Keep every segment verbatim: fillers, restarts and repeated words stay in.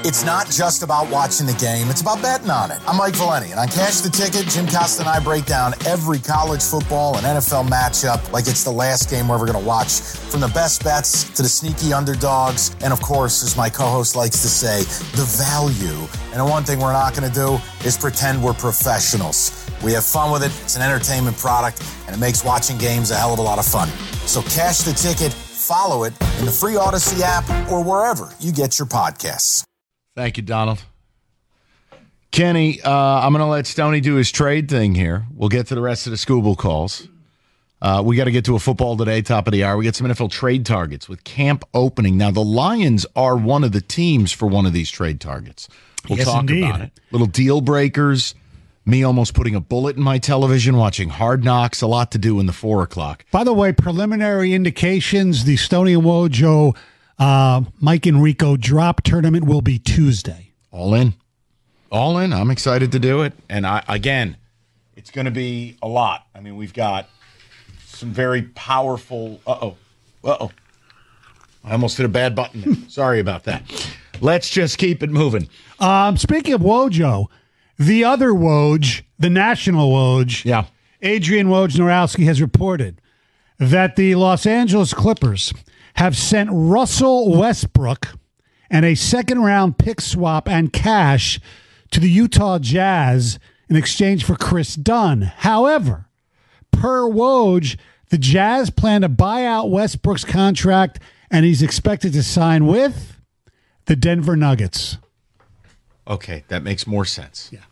It's not just about watching the game, it's about betting on it. I'm Mike Valeni, and on Cash the Ticket, Jim Costa and I break down every college football and N F L matchup like it's the last game we're ever going to watch, from the best bets to the sneaky underdogs, and of course, as my co-host likes to say, the value. And the one thing we're not going to do is pretend we're professionals. We have fun with it, it's an entertainment product, and it makes watching games a hell of a lot of fun. So Cash the Ticket, follow it in the free Odyssey app or wherever you get your podcasts. Thank you, Donald. Kenny, uh, I'm going to let Stoney do his trade thing here. We'll get to the rest of the Scooble calls. Uh, we got to get to a football today, top of the hour. We get some N F L trade targets with camp opening. Now, the Lions are one of the teams for one of these trade targets. We'll yes, talk indeed. about it. Little deal breakers. Me almost putting a bullet in my television, watching Hard Knocks. A lot to do in the four o'clock. By the way, preliminary indications, the Stoney and Wojo uh, Mike and Rico drop tournament will be Tuesday. All in. All in. I'm excited to do it. And I again, it's going to be a lot. I mean, we've got some very powerful... Uh-oh. Uh-oh. I almost hit a bad button there. Sorry about that. Let's just keep it moving. Um, speaking of Wojo, the other Woj, the national Woj, yeah. Adrian Wojnarowski has reported that the Los Angeles Clippers have sent Russell Westbrook and a second-round pick swap and cash to the Utah Jazz in exchange for Chris Dunn. However, per Woj, the Jazz plan to buy out Westbrook's contract, and he's expected to sign with the Denver Nuggets. Okay, that makes more sense. Yeah.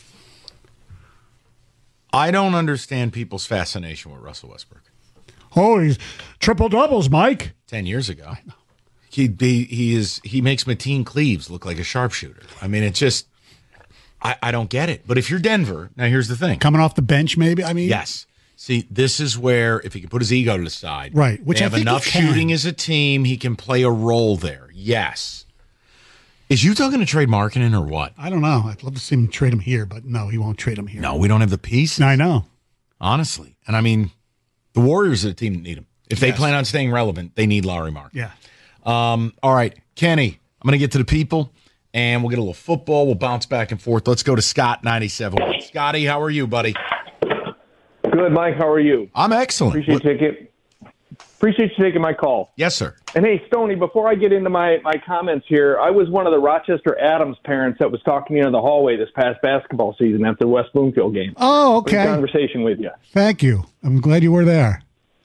I don't understand people's fascination with Russell Westbrook. Oh, he's triple doubles, Mike. Ten years ago, he be he is he makes Mateen Cleaves look like a sharpshooter. I mean, it's just I, I don't get it. But if you're Denver, now here's the thing: coming off the bench, maybe. I mean, yes. See, this is where if he can put his ego to the side, right? Which they I have think enough he can. shooting as a team, he can play a role there. Yes. Is Utah going to trade Markkanen or what? I don't know. I'd love to see him trade him here, but no, he won't trade him here. No, we don't have the pieces. I know. Honestly. And I mean, the Warriors are the team that need him. If they yes. plan on staying relevant, they need Larry Mark. Yeah. Um, all right, Kenny, I'm going to get to the people, and we'll get a little football. We'll bounce back and forth. Let's go to Scott, ninety-seven. Scotty, how are you, buddy? Good, Mike. How are you? I'm excellent. Appreciate you taking, appreciate you taking my call. Yes, sir. And hey, Stoney, before I get into my, my comments here, I was one of the Rochester Adams parents that was talking to you in the hallway this past basketball season after the West Bloomfield game. Oh, okay. Good conversation with you. Thank you. I'm glad you were there.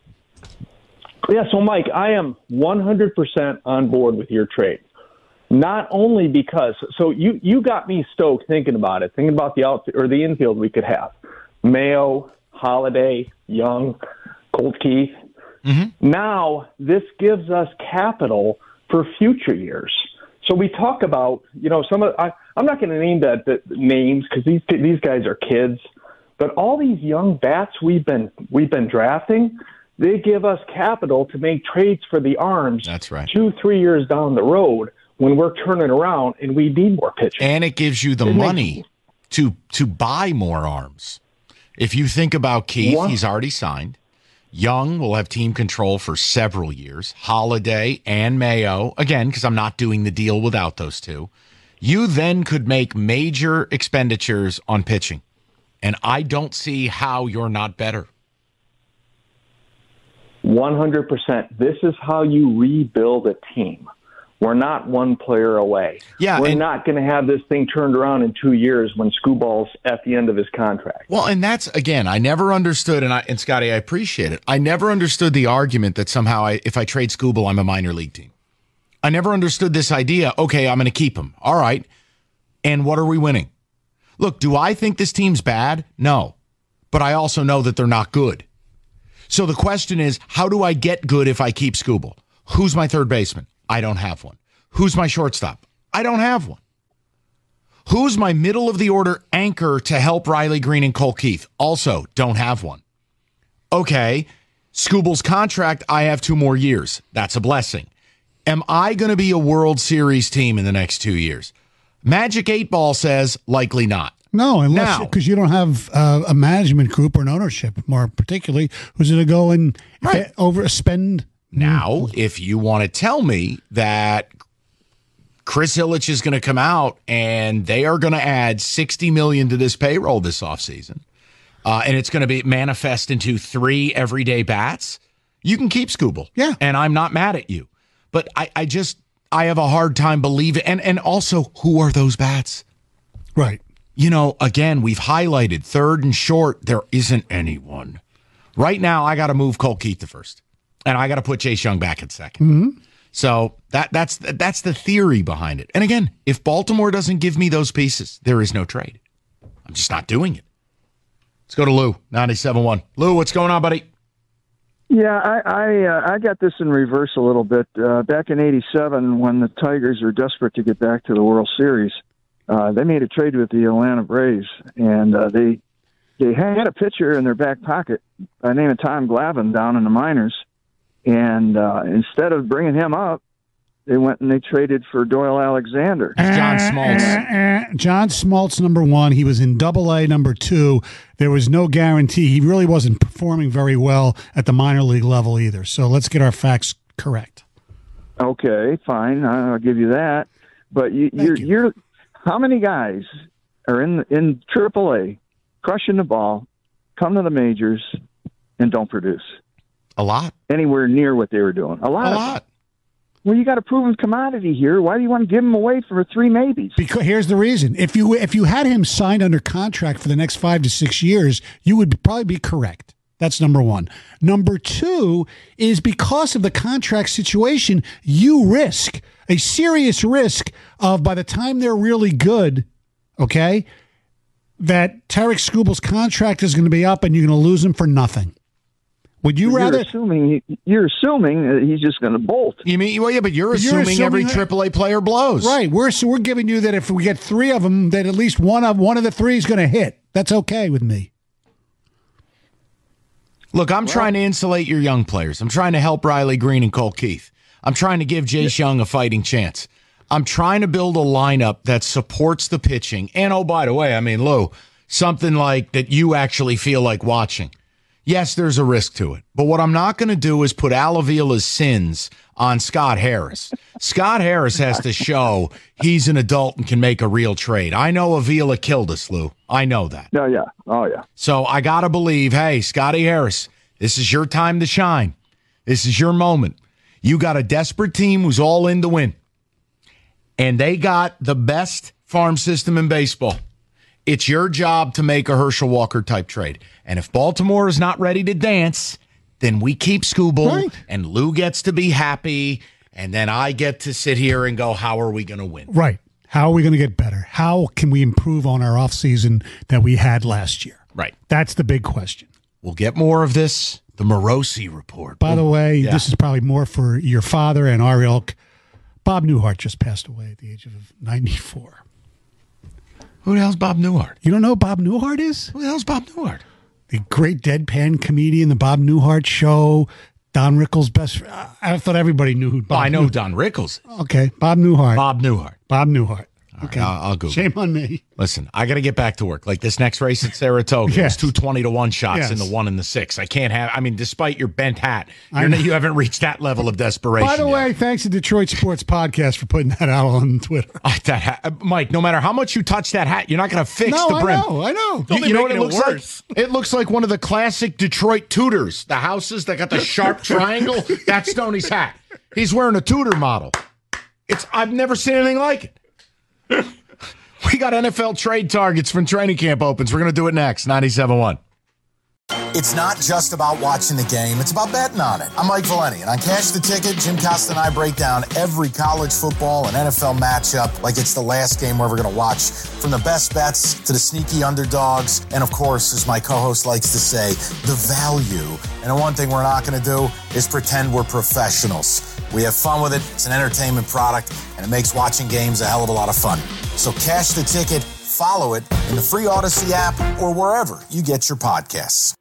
Yeah, so Mike, I am one hundred percent on board with your trade. Not only because, so you, you got me stoked thinking about it, thinking about the out or the infield we could have. Mayo, Holiday, Young, Colt Keith. Mm-hmm. Now, this gives us capital for future years. So we talk about, you know, some of, I, I'm not going to name that the names because these these guys are kids, but all these young bats we've been we've been drafting, they give us capital to make trades for the arms. That's right. Two, three years down the road when we're turning around and we need more pitching. And it gives you the it money makes, to to buy more arms. If you think about Keith, what? He's already signed. Young will have team control for several years. Holiday and Mayo, again, because I'm not doing the deal without those two. You then could make major expenditures on pitching. And I don't see how you're not better. one hundred percent. This is how you rebuild a team. We're not one player away. Yeah, We're and, not going to have this thing turned around in two years when Scooball's at the end of his contract. Well, and that's, again, I never understood, and, I, and Scotty, I appreciate it. I never understood the argument that somehow I, if I trade Scooball, I'm a minor league team. I never understood this idea, okay, I'm going to keep him. All right. And what are we winning? Look, do I think this team's bad? No. But I also know that they're not good. So the question is, how do I get good if I keep Scooball? Who's my third baseman? I don't have one. Who's my shortstop? I don't have one. Who's my middle of the order anchor to help Riley Green and Cole Keith? Also, don't have one. Okay, Scooball's contract, I have two more years. That's a blessing. Am I going to be a World Series team in the next two years? Magic eight Ball says likely not. No, unless because you don't have uh, a management group or an ownership, more particularly, who's going to go and right. overspend. Now, if you want to tell me that Chris Ilitch is going to come out, and they are going to add sixty million dollars to this payroll this offseason. Uh, and it's going to be manifest into three everyday bats. You can keep Skubal. Yeah. And I'm not mad at you. But I, I just, I have a hard time believing. And, and also, who are those bats? Right. You know, again, we've highlighted third and short. There isn't anyone. Right now, I got to move Cole Keith to first. And I got to put Chase Young back at second. Mm-hmm. So that that's that's the theory behind it. And again, if Baltimore doesn't give me those pieces, there is no trade. I'm just not doing it. Let's go to Lou, ninety-seven point one. Lou, what's going on, buddy? Yeah, I I, uh, I got this in reverse a little bit. Uh, back in eighty-seven, when the Tigers were desperate to get back to the World Series, uh, they made a trade with the Atlanta Braves, and uh, they they had a pitcher in their back pocket by the name of Tom Glavine down in the minors. And uh, instead of bringing him up, they went and they traded for Doyle Alexander. John Smoltz. Uh, uh, uh, John Smoltz, number one. He was in Double A, number two. There was no guarantee. He really wasn't performing very well at the minor league level either. So let's get our facts correct. Okay, fine. I'll give you that. But you, you're, you. you're how many guys are in in Triple A crushing the ball, come to the majors, and don't produce? A lot. Anywhere near what they were doing. A lot. A of lot. Well, you got a proven commodity here. Why do you want to give him away for three maybes? Because here's the reason: if you if you had him signed under contract for the next five to six years, you would probably be correct. That's number one. Number two is because of the contract situation, you risk a serious risk of by the time they're really good, okay, that Tarik Skubal's contract is going to be up and you're going to lose him for nothing. Would you you're rather? Assuming you're assuming that he's just going to bolt. You mean? Well, yeah, but you're, But you're assuming, assuming every that- triple A player blows. Right. We're so we're giving you that if we get three of them, that at least one of one of the three is going to hit. That's okay with me. Look, I'm well, trying to insulate your young players. I'm trying to help Riley Green and Cole Keith. I'm trying to give Jace Young a fighting chance. I'm trying to build a lineup that supports the pitching. And, oh, by the way, I mean, Lou, something like that you actually feel like watching. Yes, there's a risk to it. But what I'm not going to do is put Al Avila's sins on Scott Harris. Scott Harris has to show he's an adult and can make a real trade. I know Avila killed us, Lou. I know that. Oh, yeah. Oh, yeah. So I got to believe, hey, Scotty Harris, this is your time to shine. This is your moment. You got a desperate team who's all in to win. And they got the best farm system in baseball. It's your job to make a Herschel Walker type trade. And if Baltimore is not ready to dance, then we keep Skubal, right. And Lou gets to be happy, and then I get to sit here and go, how are we going to win? Right. How are we going to get better? How can we improve on our offseason that we had last year? Right. That's the big question. We'll get more of this. The Morosi Report. By the way, yeah. This is probably more for your father and our ilk. Bob Newhart just passed away at the age of ninety-four. Who the hell's Bob Newhart? You don't know who Bob Newhart is? Who the hell's Bob Newhart? The great deadpan comedian, the Bob Newhart Show, Don Rickles' best friend. I thought everybody knew who Bob Oh, I know Newhart. who Don Rickles is. Okay, Bob Newhart. Bob Newhart. Bob Newhart. All Okay, right, I'll, I'll Google. Shame on me. Listen, I got to get back to work. Like this next race at Saratoga, Yes. it's two twenty to one shots Yes. in the one and the six. I can't have, I mean, despite your bent hat, I you're, know. you haven't reached that level of desperation By the yet. way, thanks to Detroit Sports Podcast for putting that out on Twitter. Oh, that hat, uh, Mike, no matter how much you touch that hat, you're not going to fix No, the I brim. know, I know. You, you know what it making looks it worse. like? It looks like one of the classic Detroit Tudors, the houses that got the sharp triangle. That's Stoney's hat. He's wearing a Tudor model. It's I've never seen anything like it. We got N F L trade targets from training camp opens. We're going to do it next. ninety-seven point one. It's not just about watching the game, it's about betting on it. I'm Mike Valeni, and on Cash the Ticket, Jim Costa and I break down every college football and N F L matchup like it's the last game we're ever going to watch, from the best bets to the sneaky underdogs, and of course, as my co-host likes to say, the value. And the one thing we're not going to do is pretend we're professionals. We have fun with it, it's an entertainment product, and it makes watching games a hell of a lot of fun. So Cash the Ticket, follow it in the free Odyssey app or wherever you get your podcasts.